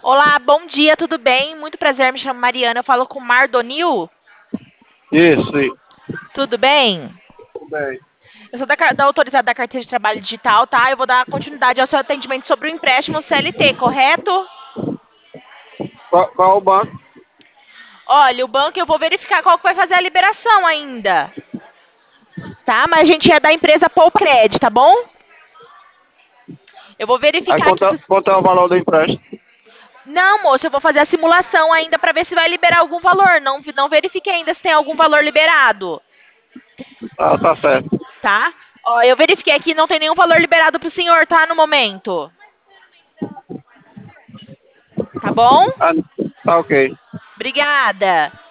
Olá, bom dia, tudo bem? Muito prazer, me chamo Mariana. Eu falo com o Mardonil. Isso. Tudo bem? Tudo bem. Eu sou da autorizada da carteira de trabalho digital, tá? Eu vou dar continuidade ao seu atendimento sobre o empréstimo CLT, correto? Qual o banco? Olha, o banco eu vou verificar qual que vai fazer a liberação ainda, tá? Mas a gente é da empresa Poucred, tá bom? Eu vou Aí verificar aqui. quanto é o valor do empréstimo? Não, moço, eu vou fazer a simulação ainda para ver se vai liberar algum valor. Não verifiquei ainda se tem algum valor liberado, Ah, tá certo. tá? Ó, eu verifiquei aqui, não tem nenhum valor liberado pro senhor, tá? No momento. Tá bom? Ah, tá ok. Obrigada.